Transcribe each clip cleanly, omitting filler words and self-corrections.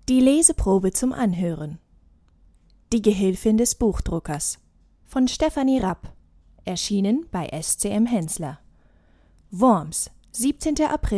Die Leseprobe zum Anhören. Die Gehilfin des Buchdruckers von Stefanie Rapp, erschienen bei SCM Hensler. Worms, 17. April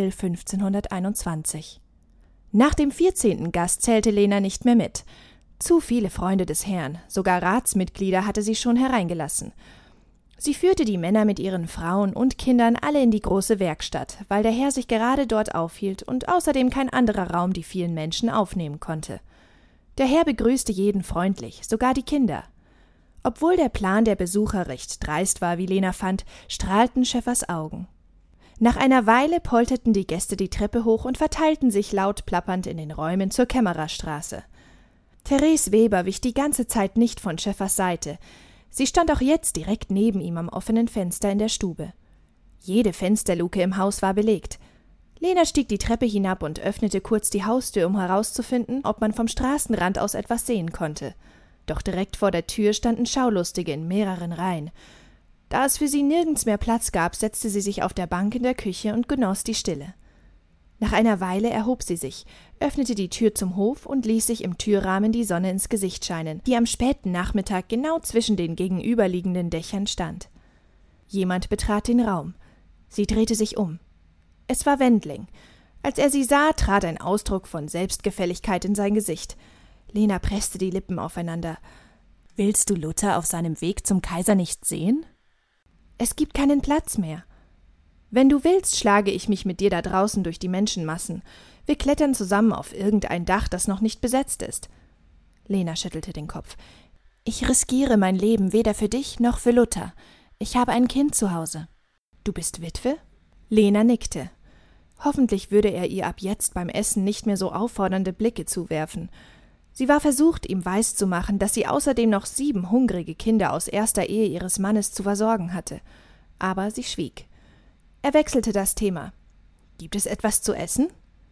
1521. Nach dem 14. Gast zählte Lena nicht mehr mit. Zu viele Freunde des Herrn, sogar Ratsmitglieder hatte sie schon hereingelassen. Sie führte die Männer mit ihren Frauen und Kindern alle in die große Werkstatt, weil der Herr sich gerade dort aufhielt und außerdem kein anderer Raum die vielen Menschen aufnehmen konnte. Der Herr begrüßte jeden freundlich, sogar die Kinder. Obwohl der Plan der Besucher recht dreist war, wie Lena fand, strahlten Schäffers Augen. Nach einer Weile polterten die Gäste die Treppe hoch und verteilten sich laut plappernd in den Räumen zur Kämmererstraße. Therese Weber wich die ganze Zeit nicht von Schäffers Seite. Sie stand auch jetzt direkt neben ihm am offenen Fenster in der Stube. Jede Fensterluke im Haus war belegt. Lena stieg die Treppe hinab und öffnete kurz die Haustür, um herauszufinden, ob man vom Straßenrand aus etwas sehen konnte. Doch direkt vor der Tür standen Schaulustige in mehreren Reihen. Da es für sie nirgends mehr Platz gab, setzte sie sich auf der Bank in der Küche und genoss die Stille. Nach einer Weile erhob sie sich, öffnete die Tür zum Hof und ließ sich im Türrahmen die Sonne ins Gesicht scheinen, die am späten Nachmittag genau zwischen den gegenüberliegenden Dächern stand. Jemand betrat den Raum. Sie drehte sich um. Es war Wendling. Als er sie sah, trat ein Ausdruck von Selbstgefälligkeit in sein Gesicht. Lena presste die Lippen aufeinander. »Willst du Luther auf seinem Weg zum Kaiser nicht sehen?« »Es gibt keinen Platz mehr.« »Wenn du willst, schlage ich mich mit dir da draußen durch die Menschenmassen. Wir klettern zusammen auf irgendein Dach, das noch nicht besetzt ist.« Lena schüttelte den Kopf. »Ich riskiere mein Leben weder für dich noch für Luther. Ich habe ein Kind zu Hause.« »Du bist Witwe?« Lena nickte. Hoffentlich würde er ihr ab jetzt beim Essen nicht mehr so auffordernde Blicke zuwerfen. Sie war versucht, ihm weiszumachen, dass sie außerdem noch 7 hungrige Kinder aus erster Ehe ihres Mannes zu versorgen hatte. Aber sie schwieg. Er wechselte das Thema. »Gibt es etwas zu essen?«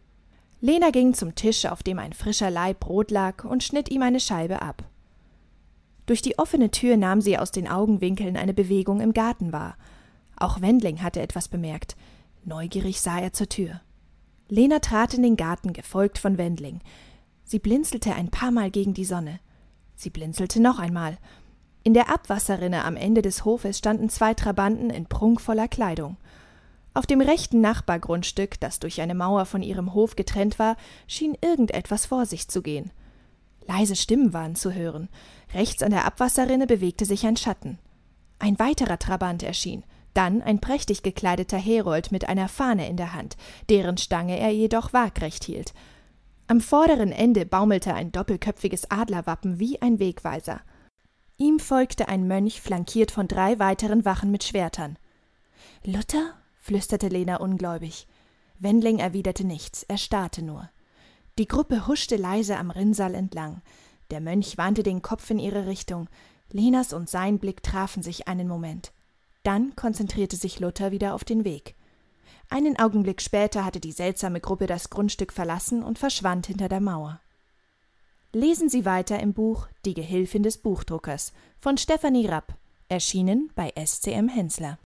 Lena ging zum Tisch, auf dem ein frischer Laib Brot lag, und schnitt ihm eine Scheibe ab. Durch die offene Tür nahm sie aus den Augenwinkeln eine Bewegung im Garten wahr. Auch Wendling hatte etwas bemerkt. Neugierig sah er zur Tür. Lena trat in den Garten, gefolgt von Wendling. Sie blinzelte ein paar Mal gegen die Sonne. Sie blinzelte noch einmal. In der Abwasserrinne am Ende des Hofes standen 2 Trabanten in prunkvoller Kleidung. Auf dem rechten Nachbargrundstück, das durch eine Mauer von ihrem Hof getrennt war, schien irgendetwas vor sich zu gehen. Leise Stimmen waren zu hören. Rechts an der Abwasserrinne bewegte sich ein Schatten. Ein weiterer Trabant erschien, dann ein prächtig gekleideter Herold mit einer Fahne in der Hand, deren Stange er jedoch waagrecht hielt. Am vorderen Ende baumelte ein doppelköpfiges Adlerwappen wie ein Wegweiser. Ihm folgte ein Mönch, flankiert von 3 weiteren Wachen mit Schwertern. »Luther?« flüsterte Lena ungläubig. Wendling erwiderte nichts, er starrte nur. Die Gruppe huschte leise am Rinnsal entlang. Der Mönch wandte den Kopf in ihre Richtung. Lenas und sein Blick trafen sich einen Moment. Dann konzentrierte sich Luther wieder auf den Weg. Einen Augenblick später hatte die seltsame Gruppe das Grundstück verlassen und verschwand hinter der Mauer. Lesen Sie weiter im Buch »Die Gehilfin des Buchdruckers« von Stefanie Rapp, erschienen bei SCM Hensler.